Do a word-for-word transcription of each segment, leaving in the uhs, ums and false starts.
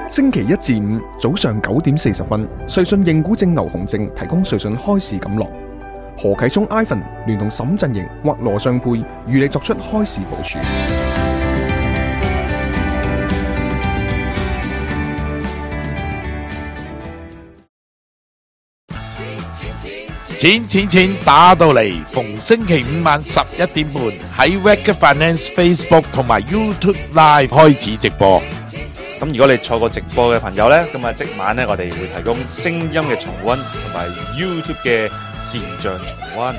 星期一至五早上九點四十分，瑞信認股證牛熊證提供瑞信開市錦囊。何啟聰 Ivan 聯同沈振盈或羅尚佩與你作出開市部署。 錢錢錢打到嚟，逢星期五晚十一點半喺 Wake Finance Facebook 同埋 YouTube Live 開始直播。 咁如果你錯過直播嘅朋友呢，咁啊即晚呢，我哋會提供聲音嘅重溫同埋 YouTube 嘅視像重溫。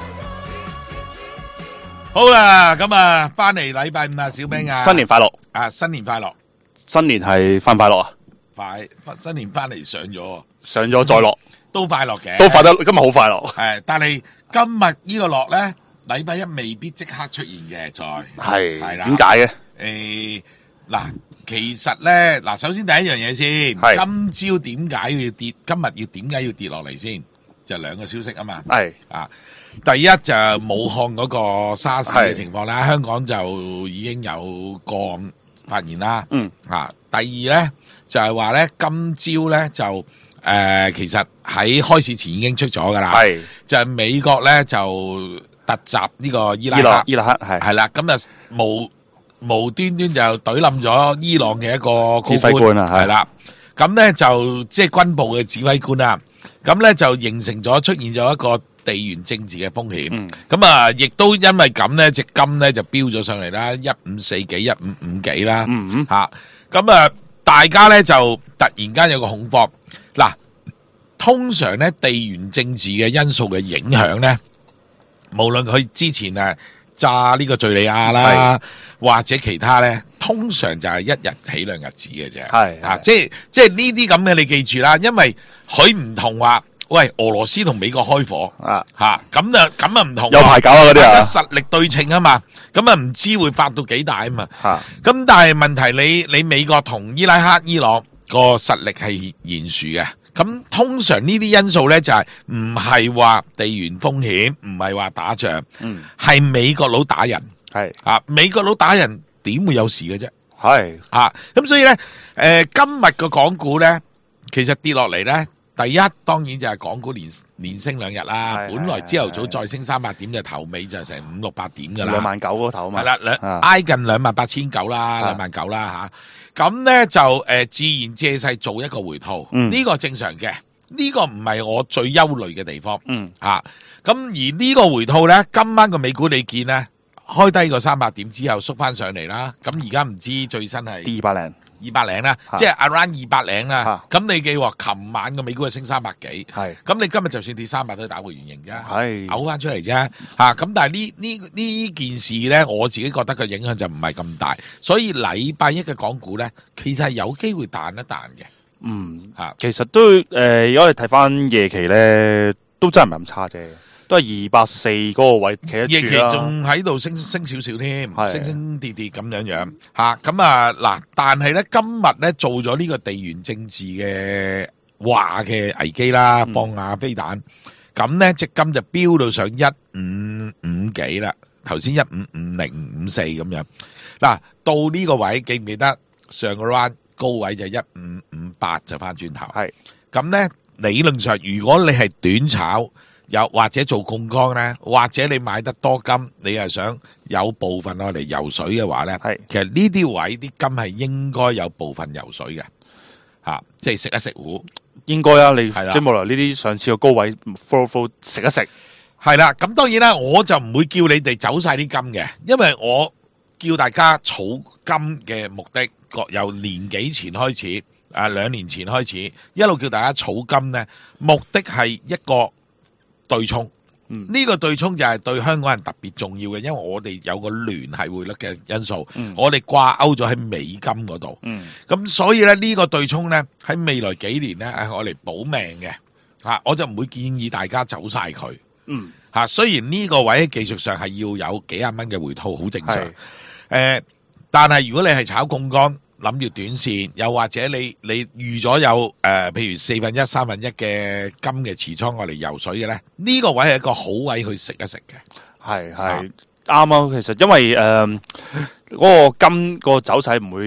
好啦，咁啊翻嚟禮拜五啊，小兵啊， 新年快樂啊！新年快樂， 新年係快唔快樂啊？ 快，新年翻嚟上咗， 上咗再落， 都快樂嘅， 都快得，今日好快樂。 係，但係今日呢個落咧，禮拜一未必即刻出現嘅，再係係啦， 點解嘅？ 誒，嗱，其實咧，嗱，首先第一樣嘢先，今朝點解要跌？今日要點解要跌落嚟先？就兩個消息啊嘛， 係啊，第一就武漢嗰個沙士嘅情況啦，香港就已經有個案發現啦，嗯，啊，第二咧就係話咧，今朝咧就誒、呃，其實喺開市前已經出咗噶啦，係就係美國咧就突襲呢個伊拉克， 伊拉克係係啦， 咁啊無無端端就懟冧咗伊朗嘅一個指揮官啊， 係啦，咁咧就即係軍部嘅指揮官啦。咁咧就形成咗出現咗一個地緣政治嘅風險，咁啊，亦都因為咁咧，隻金咧就飆咗上嚟啦，一五四幾、一五五幾啦，吓，咁啊，大家咧就突然間有個恐慌。嗱，通常咧地緣政治嘅因素嘅影響咧，無論佢之前啊炸呢個敘利亞啦，或者其他咧，通常就係一日起兩日止嘅啫。係啊，即係即係呢啲咁嘅，你記住啦，因為佢唔同話，喂，俄羅斯同美國開火啊，吓咁啊咁啊唔同， 有排搞啊嗰啲啊， 實力對稱啊嘛，咁啊唔知會發到幾大啊嘛。吓咁，但係問題你你美國同伊拉克、伊朗個實力係懸殊嘅。咁通常呢啲因素咧就係唔係話地緣風險，唔係話打仗，嗯，係美國佬打人，係啊，美國佬打人點會有事嘅啫？係啊，咁所以咧，誒、呃，今日個港股咧，其實跌落嚟咧，第一當然就係港股連連升兩日啦，本來朝頭早再升三百點就頭尾就成五六百點噶啦， 兩萬九嗰頭啊嘛，係啦， 兩挨近兩萬八千九啦，兩萬九啦吓。咁咧就誒、呃、自然借勢做一個回吐，呢、嗯、個正常嘅，呢、這個唔係我最憂慮嘅地方。嗯，吓咁、啊、而呢個回吐咧，今晚個美股你見咧開低個三百點之後縮翻上嚟啦，咁而家唔知最新係二百零。 二百零啦，即係 around 二百零啦。咁你記話，琴晚個美股係升三百幾，係咁你今日就算跌三百都打回原形啫，係嘔翻出嚟啫。吓咁，但係呢呢呢件事咧，我自己覺得個影響就唔係咁大，所以禮拜一嘅港股咧，其實係有機會彈一彈嘅。嗯，吓其實都誒，如果你睇翻夜期咧，都真係唔係咁差啫。都係二百四嗰個位企得住啦，夜期仲喺度升升少少添，升升跌跌咁樣樣吓，咁啊嗱，但係咧今日咧做咗呢個地緣政治嘅話嘅危機啦，放下飛彈，咁咧隻金就飆到上一五五幾啦，頭先一五五零五四咁樣，嗱到呢個位記唔記得上個 round 高位就一五五八就翻轉頭，係咁咧理論上如果你係短炒。有或者做槓桿咧，或者你買得多金，你係想有部分攞嚟游水嘅話咧，係其實呢啲位啲金係應該有部分游水嘅，吓、啊、即係食一食糊， 應該啊，你即係冇來呢啲上次個高位 follow follow 食一食， 係啦，咁當然啦，我就唔會叫你哋走晒啲金嘅，因為我叫大家儲金嘅目的，各由年幾前開始，啊兩年前開始，一路叫大家儲金咧，目的係一個。對沖，呢、嗯這個對沖就係對香港人特別重要嘅，因為我哋有個聯繫匯率嘅因素，嗯、我哋掛鈎咗喺美金嗰度，咁、嗯、所以咧呢個對沖咧喺未來幾年咧係我嚟保命嘅，吓我就唔會建議大家走晒佢，嗯，吓雖然呢個位喺技術上係要有幾廿蚊嘅回吐，好正常，誒、呃，但係如果你係炒槓桿。諗住短線，又或者你你預咗有誒、呃，譬如四分一、三分一嘅金嘅持倉我嚟游水嘅咧，呢、這個位係一個好位去食一食嘅，係係啱啊。其實因為誒嗰、呃那個金個走勢唔會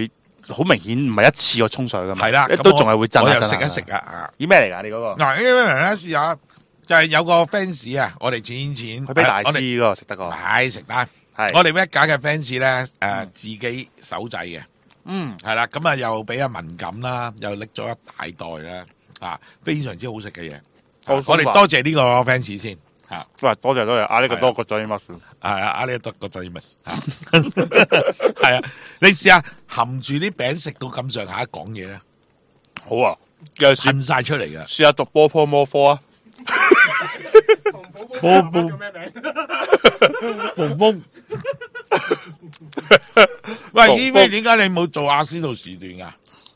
好明顯唔係一次過沖水噶嘛， 係啦， 都仲係會震我又下震下食一食啊！ 咦咩嚟㗎？你嗰個嗱，呢個人咧試下，就係有個 fans 啊，我哋錢錢佢俾大我哋師嗰個食得個， 係食得。 係我哋一家嘅 fans 咧，誒自己手製嘅， 嗯係啦，咁啊又俾阿文錦啦，又拎咗一大袋啦，啊，非常之好食嘅嘢。 好我哋多謝呢個 fans 先嚇， 喂多謝多謝，啊呢個係啊多個嘴乜係啊，阿呢得個最 miss 嚇，係啊，你試下含住啲餅食到咁上下講嘢咧， 好啊，又試噴晒出嚟嘅。 試下讀波波摩科啊！ 波波蓬峰，喂，依咩？點解你冇做阿仙奴時段噶？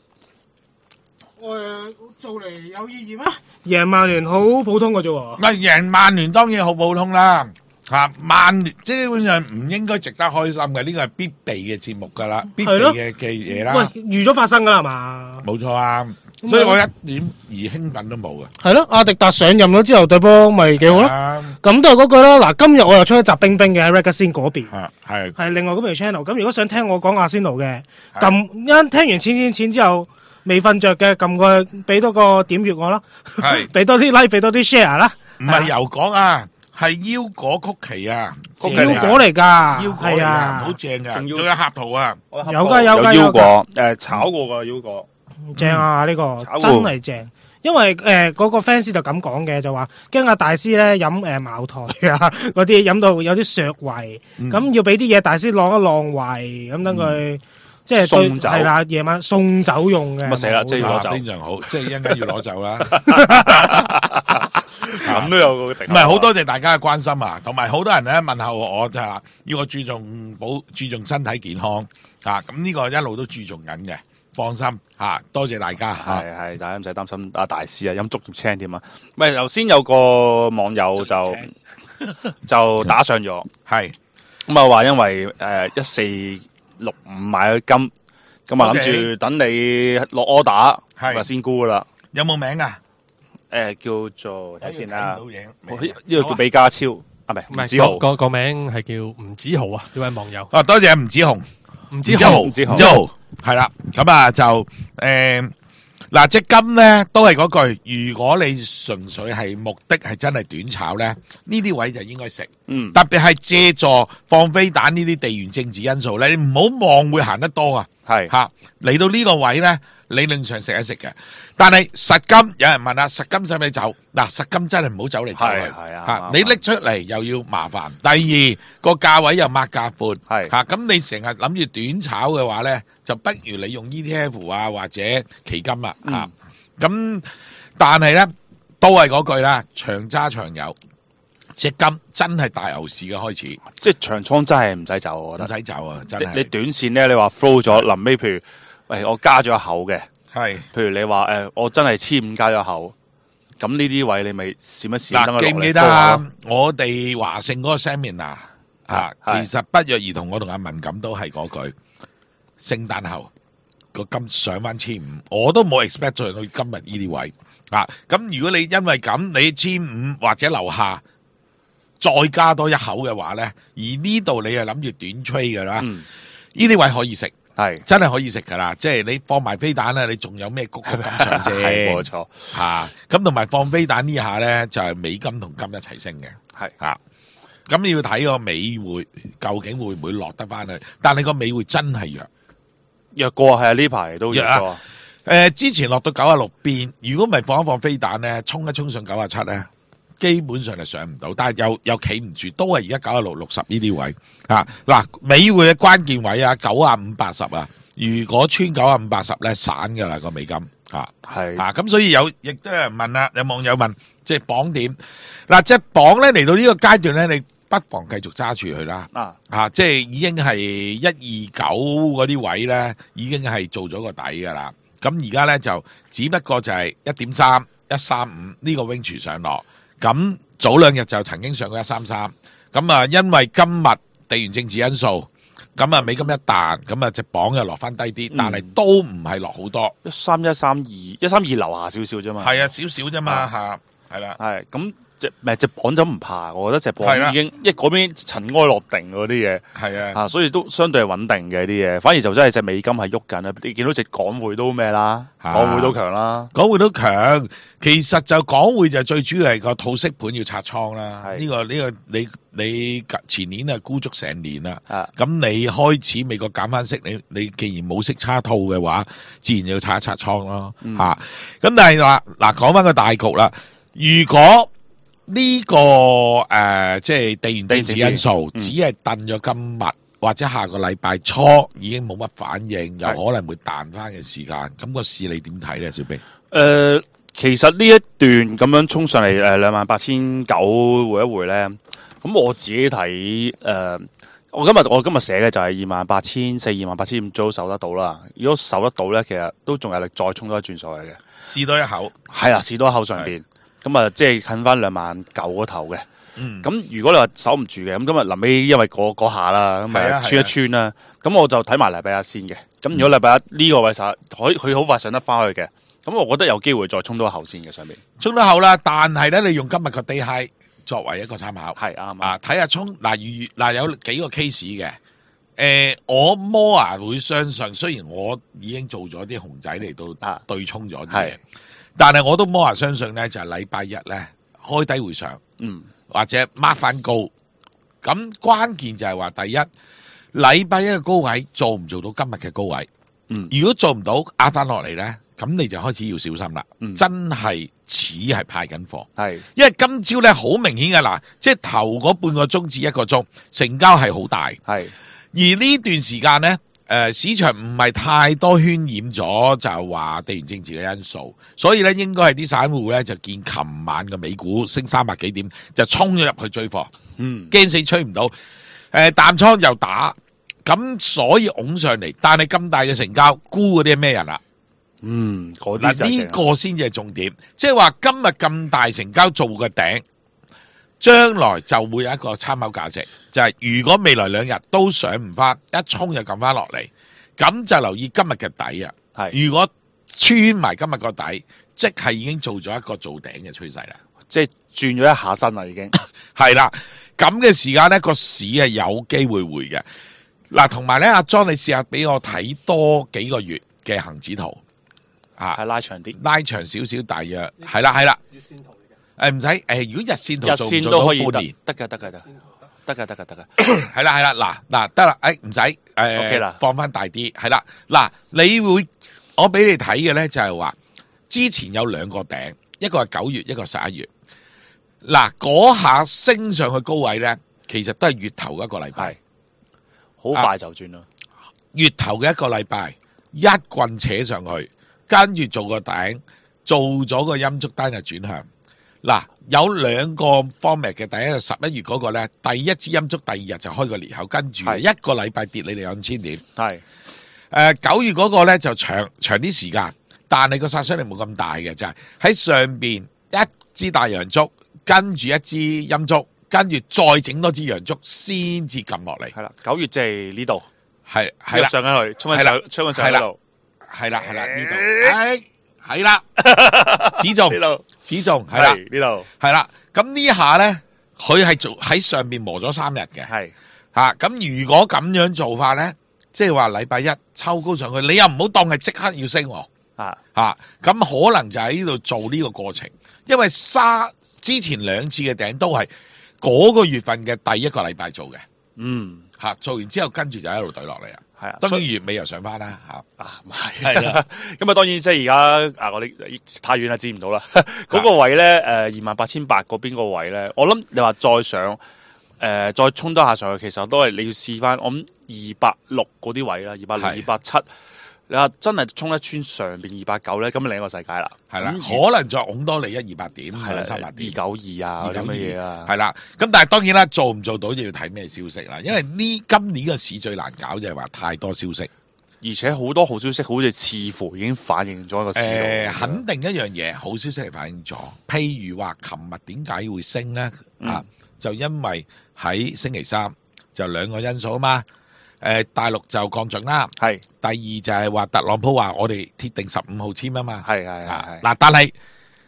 誒，做嚟有意義咩？贏曼聯好普通嘅啫喎。 咪贏曼聯當然好普通啦，吓曼聯基本上唔應該值得開心嘅，呢個係必備嘅節目噶啦，必備嘅嘅嘢啦。 喂，預咗發生噶啦係嘛？ 冇錯啊，所以我一點而興奮都冇嘅。 係咯，阿迪達上任咗之後對波咪幾好咯。 啊咁都係嗰句啦。嗱，今日我又出一集冰冰嘅喺 Ragazine 嗰邊， 係係係另外嗰邊 channel。咁如果想聽我講阿仙奴嘅， 係撳一聽完錢錢錢之後未瞓着嘅，撳個俾多個點閱我啦， 係， 俾多啲 like，俾多啲 share 啦。 唔係油果啊，係腰果曲奇啊， 曲奇腰果嚟㗎， 腰果嚟啊， 係啊好，正噶， 仲要仲有合桃啊， 有㗎有㗎有腰有㗎果，誒炒過個腰果， 正啊！呢個炒真係正。因為誒嗰個 fans 就咁講嘅，就話驚阿大師咧飲誒茅台啊嗰啲飲到有啲削胃， 嗯咁要俾啲嘢大師晾一晾胃，咁等佢即係對送酒係啦，夜晚送酒用嘅。 咁啊死啦即係要攞走啊非常好，即係一陣間要攞走啦。 咁都有個藉口唔係好多謝大家嘅關心啊，同埋好多人咧問候我就係話要我注重保注重身體健康啊，咁呢個一路都注重緊嘅，放心吓，多謝大家吓。 係係，大家唔使擔心。阿大師啊，飲竹葉青添啊。唔係頭先有個網友就就打上咗， 係咁啊話因為誒一四六五買咗金，咁啊諗住等你落 order， 係咁啊先沽噶啦。 有冇名啊？ 誒叫做睇先啦， 睇唔到嘢呢呢個叫比家超啊，唔係唔係吳子豪個個個名係叫吳子豪啊，呢位網友。 啊，多謝吳子雄。 吳子豪， 吳子豪吳子豪係啦，咁啊就誒嗱，隻金咧都係嗰句，如果你純粹係目的係真係短炒咧，呢啲位就應該食。 嗯特別係借助放飛彈呢啲地緣政治因素咧，你唔好望會行得多啊！ 係吓嚟到呢個位咧，理論上食一食嘅。但係實金有人問啦，實金使唔使走？嗱，實金真係唔好走嚟走去。 係係啊吓啱你拎出嚟又要麻煩。第二個價位又擘價闊。 係吓咁你成日諗住短炒嘅話咧，就不如你用 E T F 啊或者期金啦吓。咁但係咧都係嗰句啦，長揸長有。隻金真係大牛市嘅開始， 即係長倉真係唔使走，我覺唔得。 使走啊！真你你係短線咧，你話 flow 咗，臨尾譬如誒我加咗一口嘅。 係譬如你話誒、呃，我真係千五加咗口，咁呢啲位你咪閃一閃，等嗱， 佢記唔記得啊？我哋華盛嗰個 seminar 啊， 係其實不約而同，我同阿文錦都係嗰句，聖誕後個金上翻千五，我都冇 expect 上去今日呢啲位啊。咁如果你因為咁，你千五或者樓下再加多一口嘅話咧，而呢度你又諗住短 trade 嘅啦，呢嗯啲位可以食。 係真係可以食噶啦，即係你放埋飛彈咧，你仲有咩谷谷金上先？ 係冇錯， 吓咁同埋放飛彈呢下咧，就係美金同金一齊升嘅， 係吓咁你要睇個美匯究竟會唔會落得翻去？但係個美匯真係弱， 弱過係啊，呢排都弱弱過， 誒之前落到九啊六邊，如果唔係放一放飛彈咧，衝一衝上九啊七咧，基本上係上唔到，但係又又企唔住，都係而家九啊六六十呢啲位啊！嗱，美匯嘅關鍵位啊，九啊五八十啊，如果穿九啊五八十咧，散噶啦個美金啊！ 係啊，咁所以有亦都有人問啦，有網友問，即係綁點嗱，即係綁咧嚟到呢個階段咧，你不妨繼續揸住佢啦。 啊， 啊，即係已經係一二九嗰啲位咧，已經係做咗個底噶啦。咁而家咧就只不過就係一點三、一三五呢個 range 上落。咁早兩日就曾經上過一三三。咁啊，因為今日地緣政治因素，咁啊美金一彈，咁啊隻鎊又落翻低啲，但係都唔係落好多。 一三一三二一三二樓下少少啫嘛， 係啊，少少啫嘛吓係啦， 係咁隻唔隻磅就唔怕，我覺得隻係啦磅已經，因為嗰邊塵埃落定嗰啲嘢。 係啊。 啊，所以都相對係穩定嘅啲嘢，反而就真係隻美金係喐緊啦。你見到隻港匯都咩啦， 啊港匯都強啦， 港匯都強，其實就港匯就最主要係個套息盤要拆倉啦。 係呢、個呢、個你你前年啊沽足成年啦， 啊咁你開始美國減翻息，你你既然冇息差套嘅話，自然要拆一拆倉咯嚇。 嗯咁、但係嗱嗱講翻個大局啦，如果呢、個誒、呃即係地緣政治因素， 嗯只係燉咗今日或者下個禮拜初已經冇乜反應，有可能會彈翻嘅時間，咁、個市你點睇咧，小兵？ 誒、呃其實呢一段咁樣衝上嚟誒兩萬八千九回一回咧，咁我自己睇誒、呃我今日我今日寫嘅就係二萬八千四、二萬八千五都守得到啦。如果守得到咧，其實都仲有力再衝多一轉上去嘅。 試多一口， 係啦，試多一口上邊，咁啊即係近翻兩萬九嗰頭嘅。 嗯， 咁如果你話守唔住嘅，咁今日臨尾因為嗰嗰下啦，咁係啊咪穿一穿啦，咁我就睇埋禮拜一先嘅。咁如果禮拜一呢個位實可以佢好快上得翻去嘅，咁我覺得有機會再衝多一後先嘅上面。 衝得口啦，但係咧，你用今日個 day high 作為一個參考， 係啱啊，睇下衝嗱，如嗱有幾個 case 嘅，誒、我摩啊會相信，雖然我已經做咗啲熊仔嚟到啊對沖咗啲係嘢，但係我都摩啊相信咧，就係禮拜一咧開低會上， 嗯或者 mark 翻高，咁關鍵就係話第一禮拜一嘅高位做唔做到今日嘅高位？ 嗯如果做唔到壓翻落嚟咧，咁你就開始要小心啦， 嗯真係似係派緊貨。 係因為今朝咧好明顯嘅嗱，即係頭嗰半個鐘至一個鐘成交係好大， 係而呢段時間咧，誒、呃市場唔係太多渲染咗，就係話地緣政治嘅因素，所以咧應該係啲散戶咧就見琴晚嘅美股升三百幾點，就衝咗入去追貨， 嗯驚死吹唔到，誒淡倉又打，咁所以拱上嚟，但係咁大嘅成交，沽嗰啲係咩人啊？ 嗯嗰啲就嗱，呢係個先至係重點，即係話今日咁大成交做嘅頂，將來就會有一個參考價值，就係、如果未來兩日都上唔翻，一衝就撳翻落嚟，咁就留意今日嘅底啊！ 係如果穿埋今日個底，即係已經做咗一個做頂嘅趨勢啦。 即係轉咗一下身啦已經。 係啦，咁嘅時間咧，個市係有機會回嘅。嗱，同埋咧，阿 John 你試下俾我睇多幾個月嘅恒指圖啊係，拉長啲， 拉長少少，大約係啦係啦。 月線圖嚟嘅， 誒唔使誒，如果日線圖日做唔線都可以做到半年？ 得得㗎得㗎得得㗎得㗎得㗎。 係啦係啦，嗱嗱得啦，誒唔使 OK 誒啦放翻大啲，係啦嗱，你會我俾你睇嘅咧就係話，之前有兩個頂，一個係九月，一個十一月。嗱嗰下升上去高位咧，其實都係月頭一個禮拜， 好快就轉啦。 月頭嘅一個禮拜一棍扯上去，跟住做個頂，做咗個陰燭單日轉向。嗱，有兩個 format 嘅，第一個十一月嗰個咧，第一支陰燭，第二日就開個裂口，跟住係一個禮拜跌你哋兩千點。 係誒九月嗰個咧就長長啲時間，但係個殺傷力冇咁大嘅，就係、喺上邊一支大陽燭，跟住一支陰燭，跟住再整多支陽燭，先至撳落嚟。 係啦，九月即係呢度， 係係啦， 上緊去，衝緊上，衝緊上呢度， 係啦係啦呢度，係係啦，指中呢度指中係啦係呢度係啦。咁呢下咧，佢係做喺上邊磨咗三日嘅。 係吓咁、如果咁樣做法咧，即係話禮拜一抽高上去，你又唔好當係即刻要升喎。 啊吓咁、可能就喺呢度做呢個過程，因為沙之前兩次嘅頂都係嗰個月份嘅第一個禮拜做嘅， 嗯吓做完之後跟住就一路懟落嚟啊。 係啊， 當所以然月尾又上翻啦，吓啊唔係係啦，咁啊當然即係而家啊我哋太遠啦，知唔到啦。嗰個位咧誒二萬八千八嗰邊個位咧，我諗你話再上。誒、呃、再衝多下上去，其實都係你要試翻，我諗二百六嗰啲位啦，二百六、二係百七，你話真係衝一穿上邊二百九咧，咁另一個世界啦， 係啦， 咁可能再拱多你一二百點， 係啦， 三百點。 二九二啊嗰啲乜嘢啊， 係啦，咁但係當然啦，做唔做到就要睇咩消息啦。因為呢今年嘅市最難搞就係話太多消息。 而且好多好消息，好似似乎已經反映咗個市誒、 道。 肯定一樣嘢，好消息嚟反映咗。譬如話，琴日點解會升咧？ 嗯啊，就因為喺星期三就兩個因素啊嘛。誒、大陸就降準啦。 係第二就係話特朗普話我哋鐵定十五號簽啊嘛。 係係係啊係嗱，但係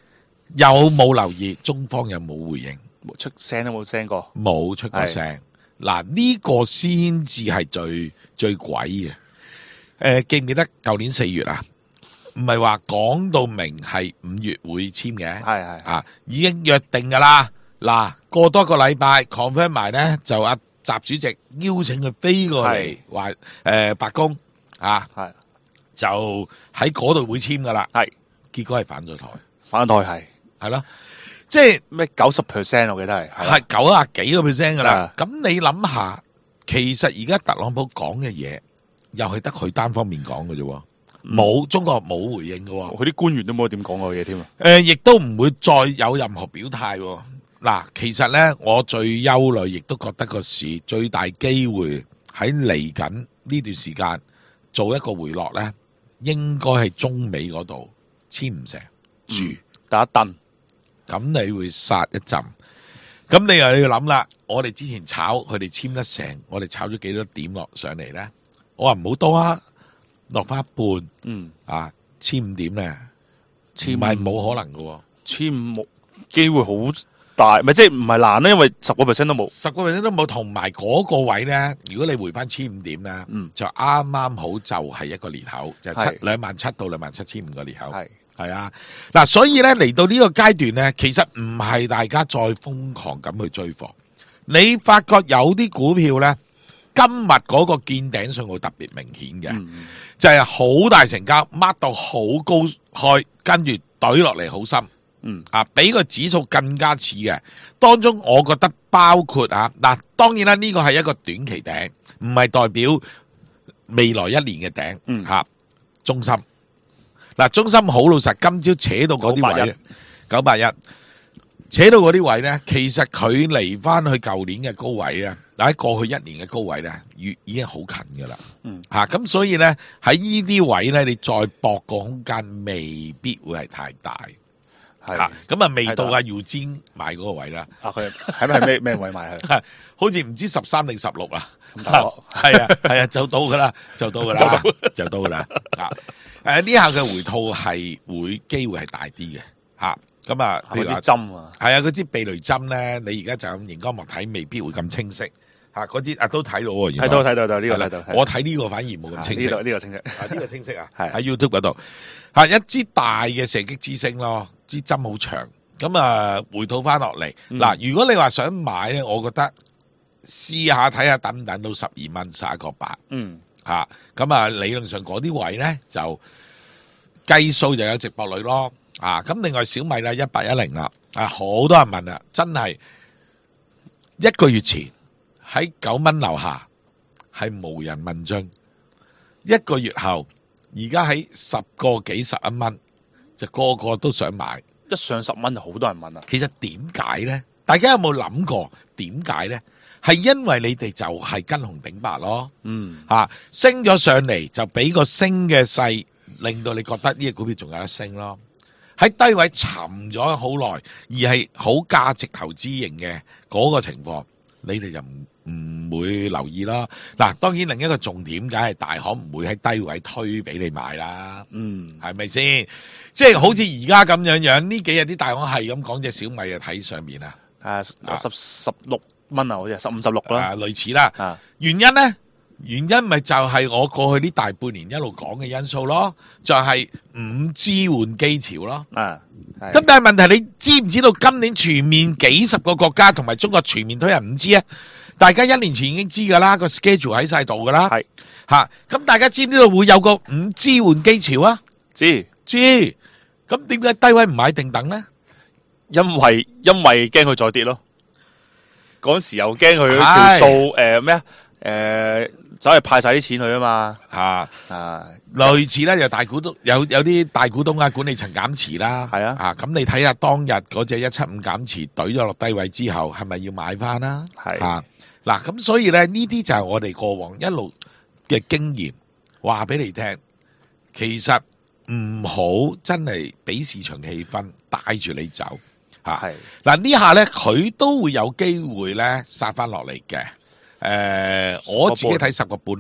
有冇留意中方有冇回應？ 出聲都冇聲過， 冇出過聲。嗱，呢個先至係最最鬼嘅。誒、呃，記唔記得舊年四月啊？唔係話講到明係五月會簽嘅， 係係啊，已經約定噶啦。嗱，過多個禮拜 confirm 埋咧，就阿習主席邀請佢飛過嚟，話誒、呃、白宮啊， 係就喺嗰度會簽噶啦。 係， 結果係反咗台， 反台係係咯，即係咩九十 percent 我記得係係九啊幾個 percent 噶啦。 係咁你諗下，其實而家特朗普講嘅嘢，又係得佢單方面講嘅啫，冇中國冇回應嘅。 佢啲官員都冇點講過嘢添啊。 誒，亦都唔會再有任何表態。嗱，其實咧，我最憂慮，亦都覺得個市最大機會喺嚟緊呢段時間做一個回落咧，應該係中美嗰度簽唔成住打一頓， 咁你會殺一陣。咁你又要諗啦，我哋之前炒佢哋簽得成，我哋炒咗幾多點落上嚟咧？我話唔好多啊，落翻一半， 嗯啊，千五點咧， 千唔係冇可能嘅， 千五機會好大，咪即係唔係難咧？因為十個 percent 都冇， 十個 percent 都冇，同埋嗰個位咧，如果你回翻千五點咧， 嗯， 就啱啱好就係一個裂口，就係係七兩萬七到兩萬七千五個裂口， 係係啊，嗱，所以咧嚟到呢個階段咧，其實唔係大家再瘋狂咁去追貨，你發覺有啲股票咧，今日嗰個見頂信號特別明顯嘅， 嗯就係好大成交，mark 到好高開，跟住懟落嚟好深。 嗯啊，比個指數更加似嘅，當中我覺得包括啊，嗱，當然啦，呢個係一個短期頂，唔係代表未來一年嘅頂， 嗯吓、中心，嗱，中心好老實，今朝扯到嗰啲位，九八一，扯到嗰啲位咧，其實佢離翻去舊年嘅高位咧，喺過去一年嘅高位咧，已已經好近噶啦， 嗯吓，咁所以咧喺呢啲位咧，你再搏個空間未必會係太大。 係吓，咁啊未到啊耀尖買嗰個位啦， 啊佢係咪係咩咩位買佢？ 好似唔知十三定十六啦， 咁大鑊係啊係啊，就到噶啦，就到噶啦，就到噶啦，啊誒呢下嘅回吐係會機會係大啲嘅，吓咁啊，譬嗰支如話針啊， 係啊，嗰支避雷針咧，你而家就咁熒光幕睇未必會咁清晰，吓嗰支啊都睇到喎，原來睇到睇到睇到呢個係啦睇到， 我睇呢個反而冇咁清晰呢。個呢個清晰， 啊！呢個清晰啊， 係喺 YouTube 嗰度，吓一支大嘅射擊之星咯，支針好長，咁啊回吐翻落嚟。嗱、 嗯如果你話想買咧，我覺得試下睇下等唔等到十二蚊十一個八， 嗯吓咁啊理論上嗰啲位咧就計數就有值博率咯，啊咁另外小米啦一八一零啦，啊好多人問啦，真係一個月前喺九蚊樓下係無人問津。一個月後，而家喺十個幾十一蚊，就個個都想買。 一上十蚊就好多人問啦， 其實點解呢？大家有冇諗過點解呢？係因為你哋就係跟紅頂白咯， 嗯吓、啊、升咗上嚟就俾個升嘅勢，令到你覺得呢隻股票仲有得升咯。喺低位沉咗好耐，而係好價值投資型嘅嗰個情況，你哋就唔唔會留意啦。嗱，當然另一個重點，梗係大行唔會喺低位推俾你買啦， 嗯係咪先？即係好似而家咁樣樣，呢幾日啲大行係咁講隻小米啊，睇上面啊， 啊十十六蚊啊，好似十五十六啦， 啊類似啦。 啊原因呢？原因咪就係我過去呢大半年一路講嘅因素咯，就係五 G 換機潮咯。 啊，係咁但係問題，你知唔知道今年全面幾十個國家同埋中國全面推行五 G 啊？大家一年前已經知噶啦，個 schedule 喺晒度噶啦。 係吓，咁大家知唔知道會有個五 G 換機潮啊？ 知， 知。咁點解低位唔買定等呢？ 因為因為驚佢再跌咯，嗰時又驚佢係條數誒咩啊誒，走去派晒啲錢佢啊嘛， 吓， 啊類似咧，有大股東有有啲大股東啊，管理層減持啦。 係啊啊，咁你睇下當日嗰隻一七五減持懟咗落低位之後，係咪要買翻啦？ 係啊，嗱，咁所以咧呢啲就係我哋過往一路嘅經驗，話俾你聽，其實唔好真係俾市場氣氛帶住你走吓。 係嗱呢下咧，佢都會有機會咧殺翻落嚟嘅。誒、我自己睇十個半咯，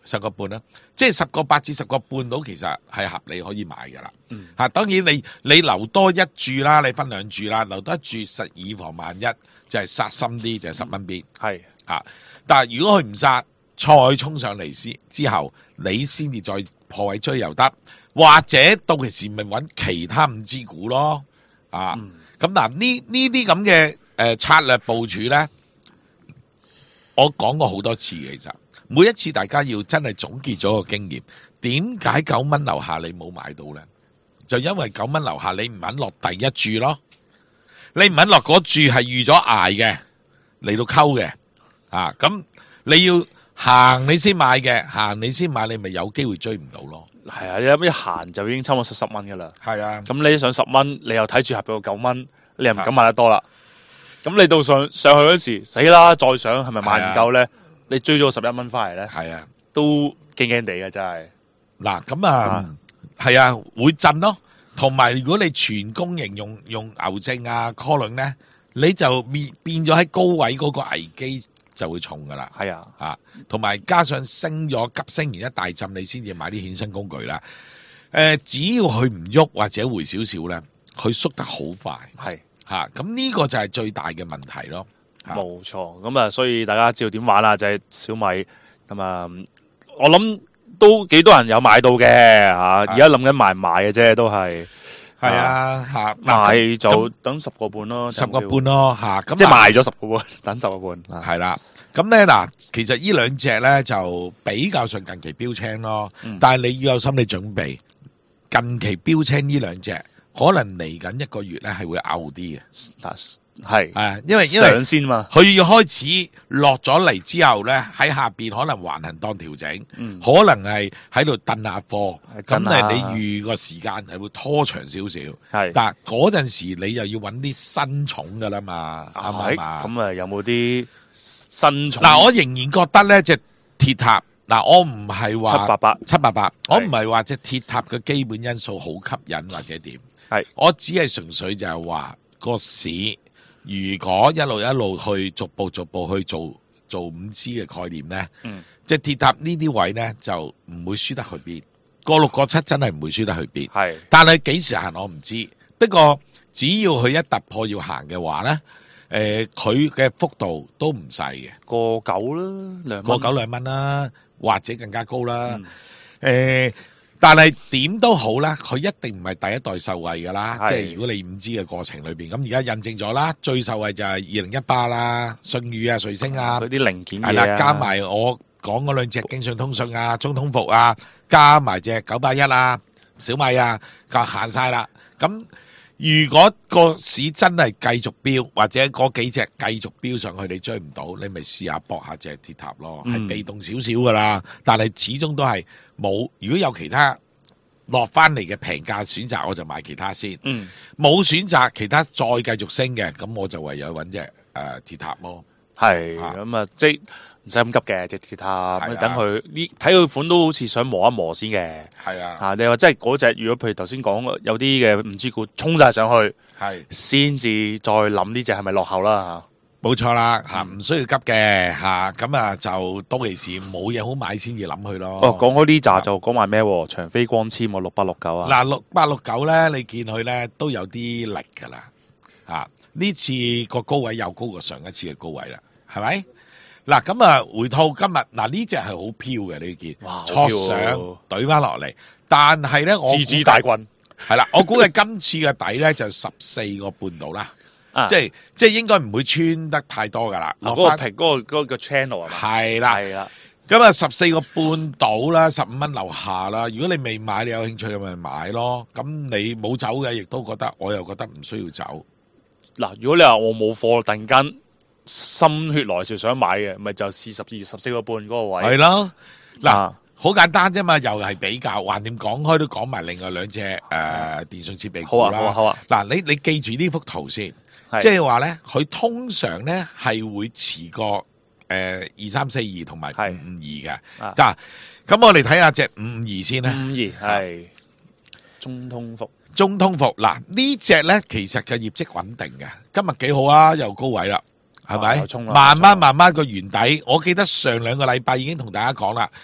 十個半啦，即係十個八至十個半到，其實係合理可以買噶啦。 嗯嚇，當然你你留多一注啦，你分兩注啦，留多一注實以防萬一，就係殺深啲，就係十蚊邊。 係啊，但係如果佢唔殺，再衝上嚟先之後，你先至再破位追又得，或者到其時咪揾其他五支股咯。啊，咁嗱呢呢啲咁嘅誒策略部署咧，我講過好多次嘅，其實每一次大家要真係總結咗個經驗，點解九蚊樓下你冇買到咧？就因為九蚊樓下你唔肯落第一注咯，你唔肯落嗰注係預咗捱嘅嚟到溝嘅，啊咁你要行你先買嘅，行你先買你咪有機會追唔到咯。 係啊，你諗一行就已經差唔多十十蚊噶啦。 係啊， 咁你上十蚊，你又睇住合到九蚊，你又唔敢買得多啦。咁你到上上去嗰時，死啦！再上係咪買唔夠咧？你追咗十一蚊翻嚟咧， 係啊， 都驚驚地嘅真係。 嗱咁啊，係啊，會震咯。同埋如果你全公營用用牛證啊 call 輪咧，你就變變咗喺高位嗰個危機就會重噶啦。 係啊， 啊，同埋加上升咗急升完一大浸，你先至買啲衍生工具啦。誒、呃，只要佢唔喐或者回少少咧，佢縮得好快。 係吓，咁呢個就係最大嘅問題咯。 冇錯。咁啊，所以大家知道點玩啦，就係、是、小米咁啊。我諗都幾多人有買到嘅吓，而家諗緊買唔買嘅啫，都係係啊吓， 買就等十個半咯， 十個半咯吓，咁即係賣咗十個半，等十個半係啦。咁咧嗱，其實呢兩隻咧就比較上近期標青咯， 嗯、 但係你要有心理準備，近期標青呢兩隻可能嚟緊一個月咧係會拗啲嘅， 係係因為因為上先嘛， 佢要開始落咗嚟之後咧，喺下邊可能橫行當調整， 嗯、 可能係喺度燉下貨，咁誒你預個時間係會拖長少少，係，但係嗰陣時你又要揾啲新寵噶啦嘛，啱唔啱啊？ 咁啊有冇啲新寵？ 嗱，我仍然覺得咧隻鐵塔，嗱，我唔係話七八八七八八，我唔係話隻鐵塔嘅基本因素好吸引或者點， 係， 我只係純粹就係話個市。如果一路一路去逐步逐步去做做五 G 嘅概念咧， 嗯， 即係鐵塔呢啲位咧就唔會輸得去邊，個六個七真係唔會輸得去邊，係。但係幾時行我唔知，不過只要佢一突破要行嘅話咧，誒佢嘅幅度都唔細嘅， 個九啦，兩個九兩蚊啦，或者更加高啦，誒、 嗯。 呃但係點都好啦，佢一定唔係第一代受惠噶啦，即係如果你五 G 嘅過程裏邊，咁而家印證咗啦，最受惠就係二零一八啦，舜宇啊、瑞聲啊， 嗰啲零件係啦，加埋我講嗰兩隻京信通訊啊、中通服啊，加埋隻九八一啊、小米啊，就行晒啦。咁如果個市真係繼續飆，或者嗰幾隻繼續飆上去，你追唔到，你咪試下搏下隻鐵塔咯，係、嗯、被動少少噶啦。但係始終都係冇，如果有其他落翻嚟嘅平價選擇，我就買其他先。嗯，冇選擇其他再繼續升嘅，咁我就唯有揾隻誒鐵塔咯。 係咁啊，即係唔使咁急嘅隻鐵塔，等佢呢睇佢款都好似想磨一磨先嘅。係啊，吓你話即係嗰隻，如果譬如頭先講有啲嘅五 G 股衝晒上去，係先至再諗呢隻係咪落後啦吓。 冇錯啦，吓唔需要急嘅吓，咁啊就到其時冇嘢好買先至諗佢咯。 哦，講開呢扎就講埋咩？長飛光纖六八六九啊。 嗱，六八六九咧，你見佢咧都有啲力噶啦，吓呢次個高位又高過上一次嘅高位啦，係咪？嗱咁啊，回吐今日嗱呢隻係好飄嘅呢件，挫上懟翻落嚟，但係咧我自知大棍係啦，我估計今次嘅底咧就十四個半度啦。啊、即係即係應該唔會穿得太多噶啦， 落翻嗰個嗰、嗰個 channel 係嘛？ 係啦，係啦。咁啊十四個半到啦，十五蚊樓下啦。如果你未買，你有興趣咁咪買咯。咁你冇走嘅，亦都覺得我又覺得唔需要走。 嗱，如果你話我冇貨，突然間心血來潮想買嘅，咪就試十二十四個半嗰個位。 係咯，嗱，好、啊、簡單啫嘛，又係比較。橫掂講開都講埋另外兩隻誒、呃、電信設備股啦。好啊，好啊，嗱、啊，你你記住呢幅圖先。即係話咧，佢通常咧係會遲過誒二三四二同埋五五二嘅。嗱，咁我哋睇下隻五五二先啦。五五二係中通服，中通服嗱呢隻咧其實嘅業績穩定嘅，今日幾好啊，又高位啦，係咪？慢慢慢慢個圓底，我記得上兩個禮拜已經同大家講啦，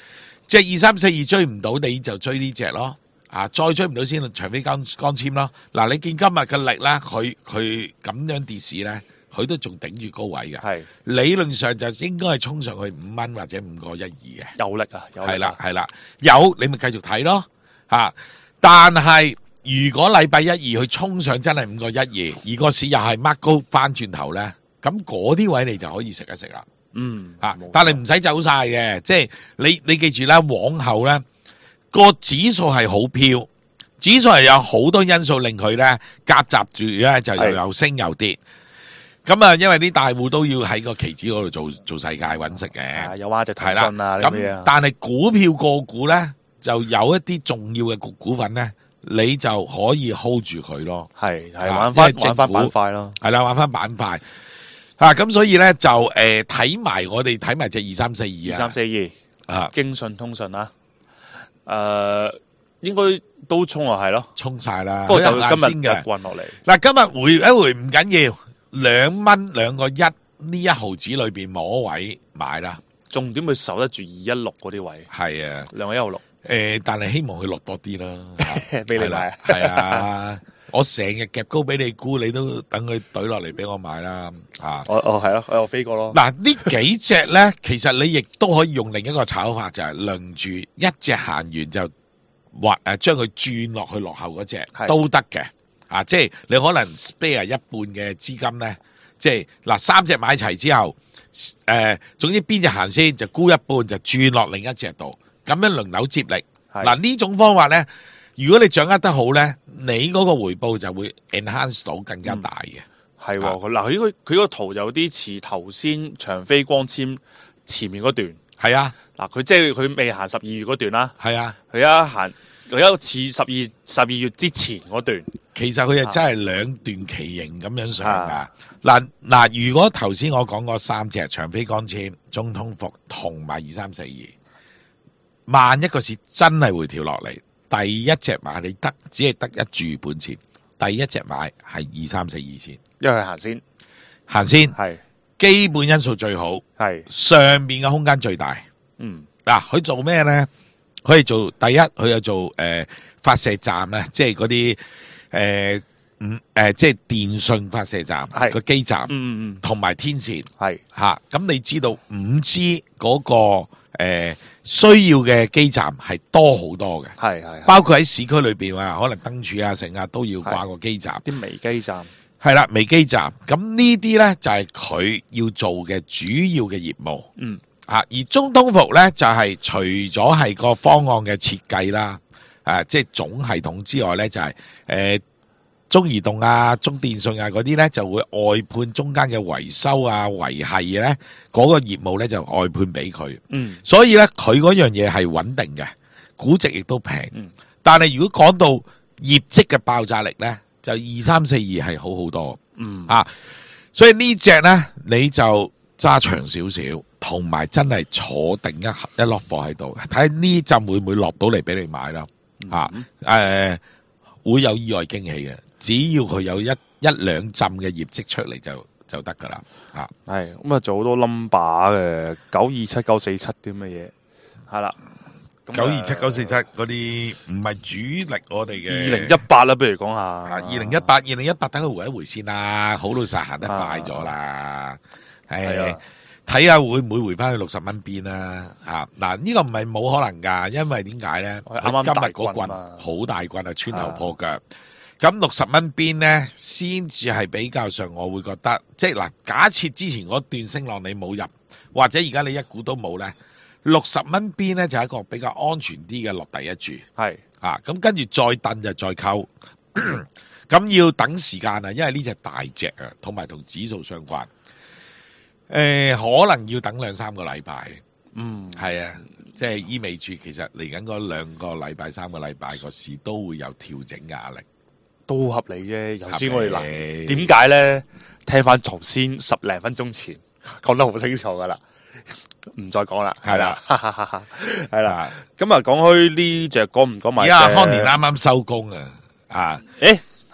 即係二三四二追唔到，你就追呢只咯。啊，再追唔到先，長飛光光纖咯。嗱、啊，你見今日嘅力咧，佢佢咁樣跌市咧，佢都仲頂住高位嘅。 係理論上就應該係衝上去五蚊或者五個一二嘅。 有力啊，有力啊係啦係啦，有你咪繼續睇咯。吓、啊，但係如果禮拜一二佢衝上真係五個一二，而個市又係掹高翻轉頭咧，咁嗰啲位你就可以食一食啦。 嗯， 吓、啊，但係唔使走晒嘅，即係你你記住啦，往後咧。個指數係好飄，指數係有好多因素令佢咧夾雜住咧，就又又升又跌。咁啊，因為啲大戶都要喺個期指嗰度做做世界揾食嘅， 有話就騰係啦。 訊啊， 咁但係股票個股咧，就有一啲重要嘅股股份咧，你就可以 hold 住佢咯。 係係玩翻玩翻板塊咯， 係啦，玩翻板塊。啊，咁所以咧就誒睇埋我哋睇埋隻二三四二啊， 二三四二啊， 京信通訊啊。誒、呃，應該都衝落係咯， 衝晒啦。 不過就今日嘅棍落嚟。 嗱，今日回一回唔緊要，兩蚊兩個一呢一毫子裏邊摸位買啦。 重點佢守得住二一六嗰啲位。 係啊， 兩個一毫六。 誒，但係希望佢落多啲啦， 俾你買。 係啊，我成日夾高俾你沽，你都等佢懟落嚟俾我買啦。啊， 我我係咯，我又飛過咯。 嗱，呢幾隻咧，其實你亦都可以用另一個炒法，就係輪住一隻行完就或誒將佢轉落去落後嗰隻都得嘅。啊，即係你可能 spare 一半嘅資金咧，即係嗱三隻買齊之後，誒、呃，總之邊隻行先就沽一半就轉落另一隻度，咁樣輪流接力。嗱呢種方法咧，如果你掌握得好咧，你嗰個回報就會 enhance 到更加大嘅。 係喎，嗱佢佢佢個圖有啲似頭先長飛光纖前面嗰段。 係啊， 嗱佢即係佢未行十二月嗰段啦。 係啊， 佢一行佢一似十二十二月之前嗰段。 其實佢係真係兩段旗形咁樣上噶。嗱嗱，如果頭先我講嗰三隻長飛光纖、中通服同埋二三四二，萬一個市真係回調落嚟，第一隻買你得只係得一注本錢，第一隻買係二三四二先， 因為行先行先係基本因素最好，係上面嘅空間最大。嗯，嗱，佢做咩咧？佢係做第一，佢有做誒、呃、發射站咧，即係嗰啲誒五誒，即係電信發射站個基站，嗯嗯，同埋天線係吓。咁、啊、你知道五 G 嗰、那個誒、呃、需要嘅基站係多好多嘅，係係，包括喺市區裏邊啊，可能燈柱啊、成啊都要掛個基站，啲微基站係啦，微基站。咁呢啲咧就係、是、佢要做嘅主要嘅業務，嗯。啊！而中通服咧就係、是、除咗係個方案嘅設計啦，誒、啊，即係總系統之外咧，就係、是、誒、呃、中移動啊、中電信啊嗰啲咧就會外判中間嘅維修啊、維繫咧嗰個業務咧就外判俾佢。嗯，所以咧佢嗰樣嘢係穩定嘅，估值亦都平。嗯，但係如果講到業績嘅爆炸力咧，就二三四二係好好多。嗯，啊，所以呢隻咧你就揸長少少。同埋真係坐定一一粒貨喺度，睇下呢陣會唔會落到嚟俾你買啦？吓、嗯，誒、啊，會有意外驚喜嘅，只要佢有一一兩浸嘅業績出嚟就就得噶啦。吓，係咁啊，做好多 number 嘅九二七、九四七啲乜嘢，係啦，九二七、九四七嗰啲唔係主力，我哋嘅二零一八啦，不如講下二零一八、二零一八等佢回一回先啦，好老實行得快咗啦，係。睇下會唔會回翻去六十蚊邊啦？吓，嗱，呢個唔係冇可能噶，因為點解咧？啱啱今日嗰棍好大棍啊，穿頭破腳。咁六十蚊邊咧，先至係比較上，我會覺得，即係嗱，假設之前嗰段升浪你冇入，或者而家你一股都冇咧，六十蚊邊咧就係一個比較安全啲嘅落第一注。係啊，咁跟住再燉就再溝，咁要等時間啊，因為呢隻大隻啊，同埋同指數相關。誒、呃，可能要等兩三個禮拜，嗯，係啊，即係意味住其實嚟緊嗰兩個禮拜、三個禮拜個市都會有調整嘅壓力，都合理啫。頭先我哋嗱，點解咧？聽翻頭先十零分鐘前講得好清楚噶啦，唔再講啦，係啦，係啦。咁啊，講開呢隻講唔講埋？而家康年啱啱收工啊，啊，誒。係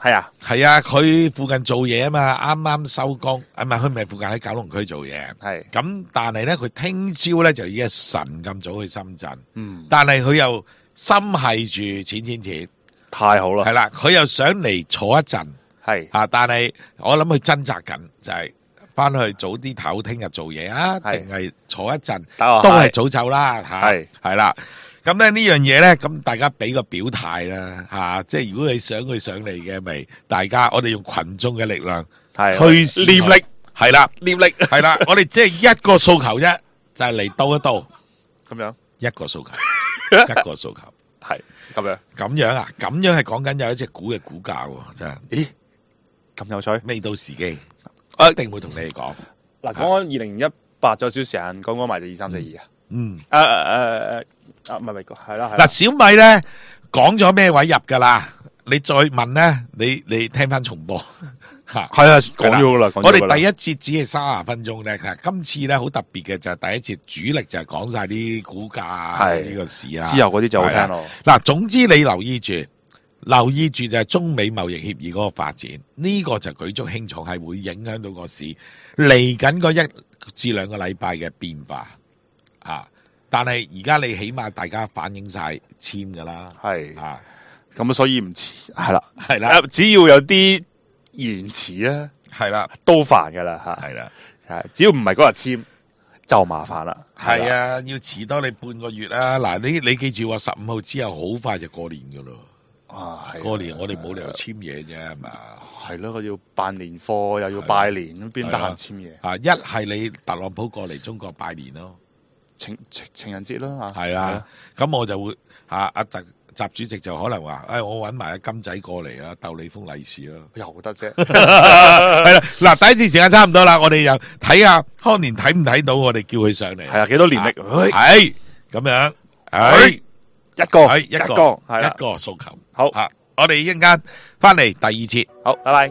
係啊， 係啊，佢附近做嘢啊嘛，啱啱收工，啊唔係佢唔係附近喺九龍區做嘢， 係咁但係咧佢聽朝咧就已經係晨咁早去深圳， 嗯， 但係佢又心係住錢錢錢， 太好啦， 係啦，佢又想嚟坐一陣， 係啊，但係我諗佢掙扎緊，就係翻去早啲唞，聽日做嘢啊， 係定係坐一陣， 打個都係嗨早走啦，吓係係啦。咁咧呢樣嘢咧，咁大家俾個表態啦，吓、即係如果你想佢上嚟嘅，咪大家我哋用群眾嘅力量係驅使佢念力， 係啦， 念力係啦，我哋即係一個訴求啫，就係嚟刀一刀， 咁樣， 一個訴求，一個訴求， 係咁樣， 咁樣啊，咁樣係講緊有一隻股嘅股價喎，真係， 咦，咁有趣。 未到時機， 啊一定會同你哋講， 嗱，講緊二零一八咗少時間，講講埋就二三四二啊。 嗯。 誒誒誒誒，啊唔係唔係，係啦係啦。 嗱，小米咧講咗咩位入噶啦？你再問咧，你你聽翻重播吓。 係啊，講咗啦，講咗我哋㗎啦第一節只係三十分鐘咧，其實今次咧好特別嘅就係第一節主力就係講晒啲股價係呢個市啊。 之後嗰啲就好聽咯。 嗱，總之你留意住，留意住就係中美貿易協議嗰個發展，呢、個就舉足輕重，係會影響到個市嚟緊嗰一至兩個禮拜嘅變化啊！但係而家你起碼大家反映晒簽噶啦， 係啊， 咁所以唔遲，係啦， 係啦， 只要有啲延遲啊， 係啦， 都煩噶啦吓， 係啦， 係只要唔係嗰日簽就麻煩啦， 係啊，要遲多你半個月啦。嗱，你你記住話十五號之後好快就過年噶咯， 啊，係啊過年我哋冇理由簽嘢啫，係嘛？ 係咯，我要辦年貨又要拜年，咁邊得閒簽嘢？ 啊，一係你特朗普過嚟中國拜年咯。 情情情人節啦吓， 係啊，咁我就會啊阿習習主席就可能話，誒我揾埋阿金仔過嚟啊，鬥你封利是咯， 又得啫。 係啦，嗱第一次時間差唔多啦，我哋又睇下康年睇唔睇到，我哋叫佢上嚟。 係啊，幾多年歷？ 係咁樣，係一個， 係一個， 一個，係啦一個訴求。 好啊，我哋一陣間翻嚟第二節。 好，拜拜。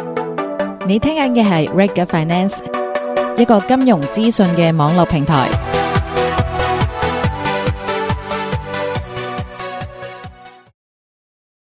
你聽緊嘅係 Reg Finance，一個金融資訊嘅網絡平台。